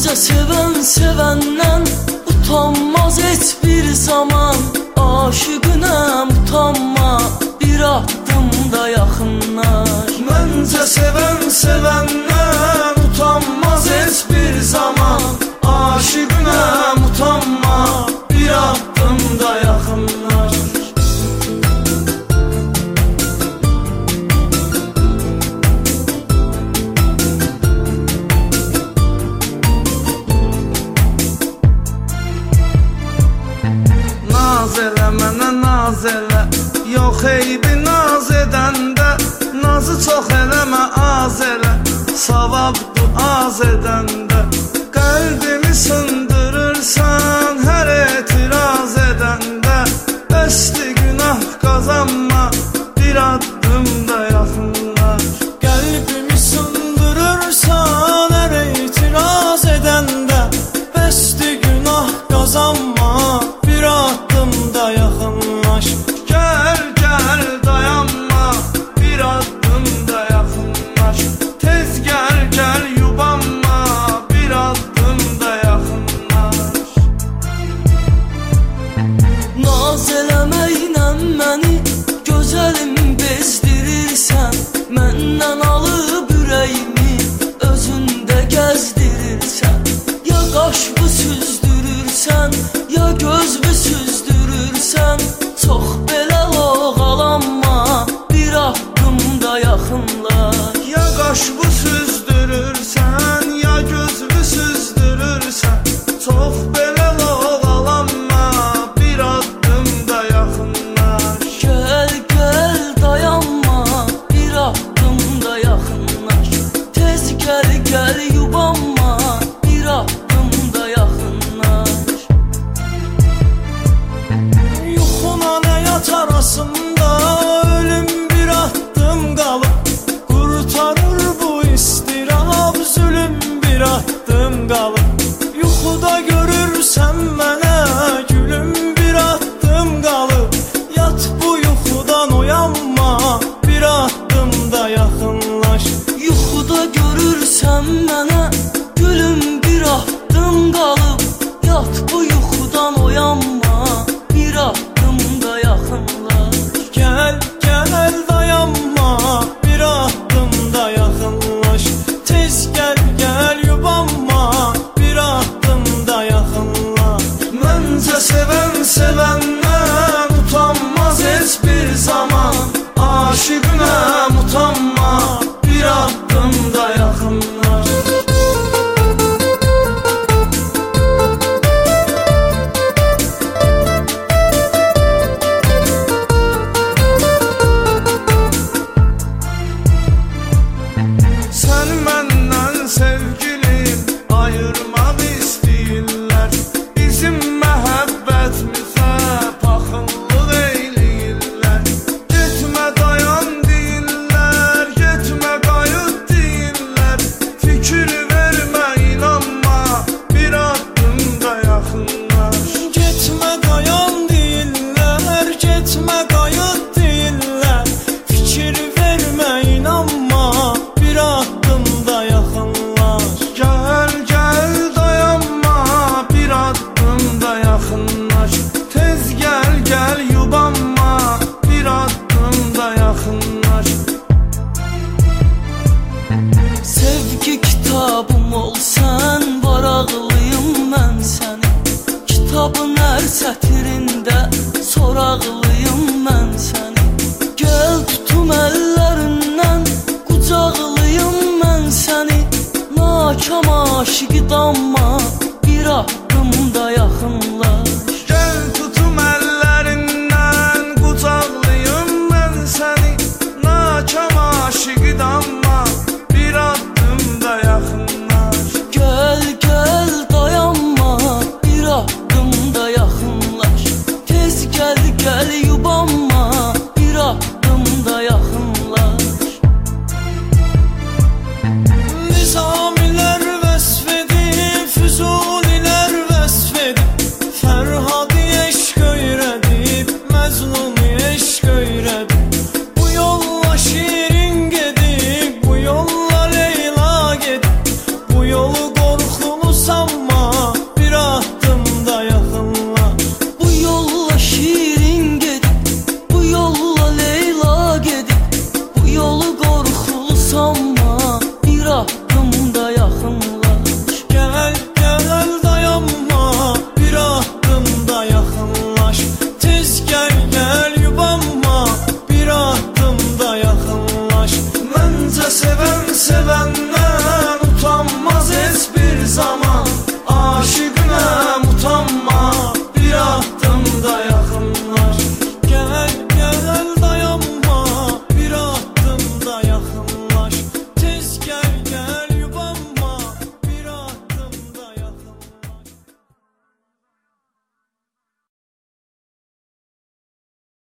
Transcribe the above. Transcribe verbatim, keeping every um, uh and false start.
Məncə sevən sevəndən utanmaz heç bir zaman. Aşıqınam utanma, bir addımda yaxınlaş. Məncə sevən sevəndən utanmaz heç bir zaman. Aşıqınam utanma, bir addımda yaxınlaş. Naz elə mənə naz elə, yox eybi naz edəndə. Nazı çox eləmə az elə, savabdır az edəndə. Qəlbimi sındırırsan hər etiraz edəndə. Bəsdi günah qazanma, bir addımda yaxınlaş. Qəlbimi sındırırsan hər etiraz edəndə. Bəsdi günah qazanma, bir addımda yaxınlaş. Gəl, gəl, dayanma, bir addımda yaxınlaş. Tez gəl, gəl, yubanma, bir addımda yaxınlaş. Naz eləməklə məni gözəlim bezdirirsən. Məndən alıb ürəyimi özündə gəzdirirsən. Ya qaşqı süzdürürsən, ya gözbü süzdürürsən. Çox belə loğalanma, bir addımda yaxınlaş. Ya qaşqı süzdürürsən, ya gözbü süzdürürsən. Çox belə loğalanma, bir addımda yaxınlaş. Gəl, gəl, dayanma, bir addımda yaxınlaş. Tez gəl, gəl, yubanma, bir addımda yaxınlaş. Yuxuna həyat arasında ölüm bir addım qalıb. Qurtarır bu istirab, zülüm bir addım qalıb. Yuxuda görürsən mənə gülüm, bir addım qalıb. Yat bu yuxudan oyanma, bir addımda yaxınlaş. Yuxuda görürsən mənə gülüm, bir addım qalıb. Yat bu yuxudan oyanma, bir addımda yaxınlaş. Gəl, gəl, dayanma, bir addımda yaxınlaş. Tez gəl, gəl, yubanma, bir addımda yaxınlaş. Məncə sevən sevəndən utanmaz heç bir zaman. Aşıqınam utanma, bir addımda yaxınlaş. Sən məndən sevgilim ayırmaq istəyirlər. Bizim məhəbbətimizə paxıllıq eyləyirlər. Getmə dayan deyirlər, getmə qayıt deyirlər. Fikir vermə, inanma, bir addımda yaxınlaş. Getmə dayan deyirlər, getmə qayıt deyirlər. Fikir vermə, inanma, bir addımda yaxınlaş. Gəl, gəl, dayanma, bir addımda yaxınlaş. Tez gəl, gəl, yubanma, bir addımda yaxınlaş. Sevgi kitabım olsan, varaqlıyım mən səni. Kitabın hər sətirində soraqlıyım mən səni. Gəl tutum əllərindən, qucaqlıyım mən səni. Nakam aşiqdanma, bir addımda yaxınlaş. Gəl tutum əllərindən, qucaqlıyım mən səni. Nakam aşiqdanma, bir addımda yaxınlaş. Gəl, gəl, dayanma, bir addımda yaxınlaş. Tez gəl, gəl, yubanma,